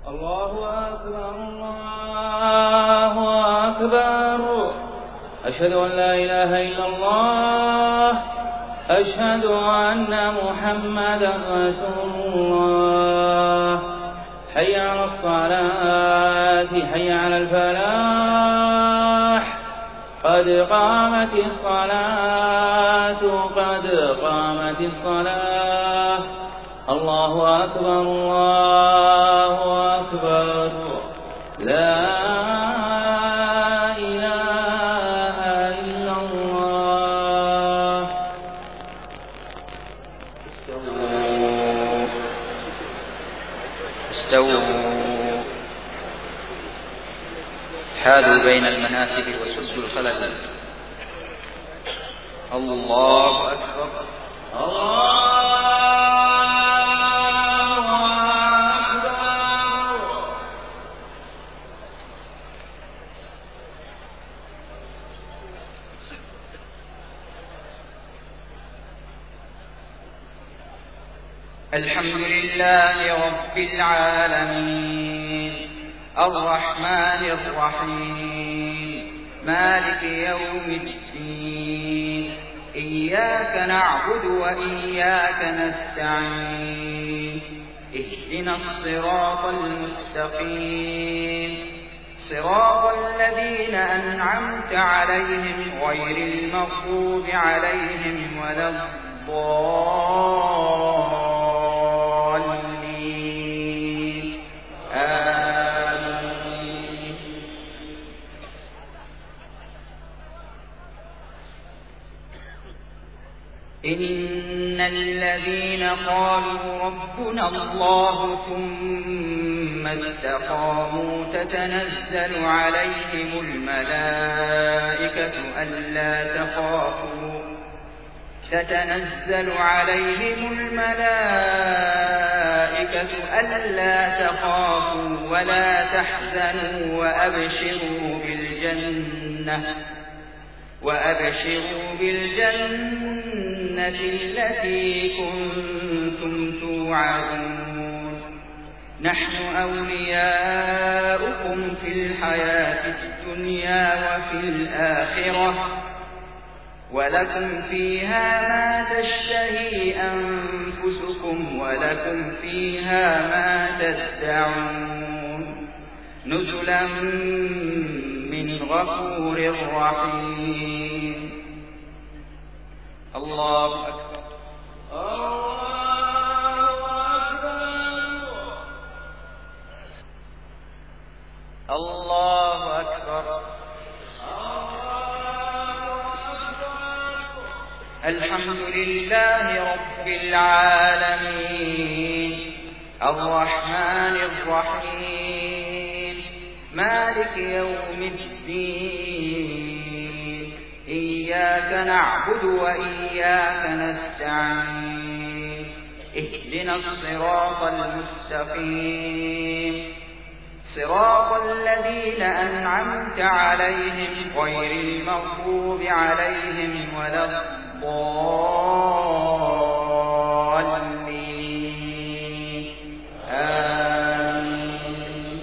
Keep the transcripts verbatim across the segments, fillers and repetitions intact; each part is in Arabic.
الله أكبر الله أكبر. أشهد أن لا إله إلا الله. أشهد أن محمدا رسول الله. حي على الصلاة حي على الفلاح. قد قامت الصلاة قد قامت الصلاة. الله أكبر الله أكبر. لا إله إلا الله. استووا استووا حالوا بين المناكب وسدوا الخلل. الله أكبر الله الحمد لله رب العالمين الرحمن الرحيم مالك يوم الدين. إياك نعبد وإياك نستعين. اهدنا الصراط المستقيم صراط الذين أنعمت عليهم غير المغضوب عليهم ولا الضالين. إن الذين قالوا ربنا الله ثم استقاموا تتنزل عليهم الملائكة ألا تخافوا تتنزل عليهم الملائكة ألا تخافوا ولا تحزنوا وأبشروا بالجنة وأبشروا بالجنة التي كنتم توعدون. نحن أولياؤكم في الحياة الدنيا وفي الآخرة ولكم فيها ما تشتهي أنفسكم ولكم فيها ما تدعون. نزلا من غفور رحيم. الله أكبر الله أكبر. الحمد لله رب العالمين الرحمن الرحيم مالك يوم الدين. إياك نعبد وإياك نستعين. اهدنا الصراط المستقيم صراط الذين أنعمت عليهم غير المغضوب عليهم ولا الضالين. آمين.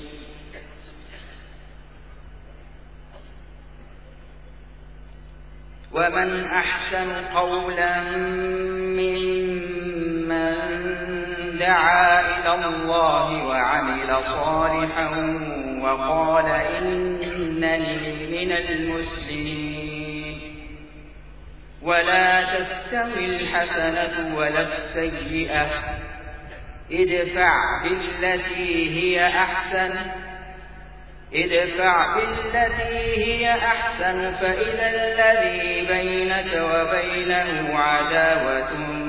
ومن أحسن قولا ممن دعا إلى الله وعمل صالحا وقال إنني من المسلمين. ولا تستوي الحسنة ولا السيئة ادفع بالتي هي أحسن ادفع بالتي هي أحسن فإذا الذي بينك وبينه عداوة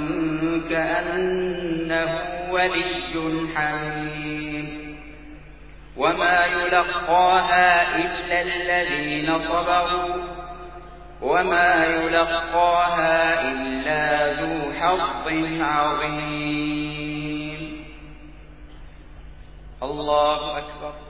كأنه ولي حميم. وما يلقاها إلا الذين صبروا وما يلقاها إلا ذو حظ عظيم. الله أكبر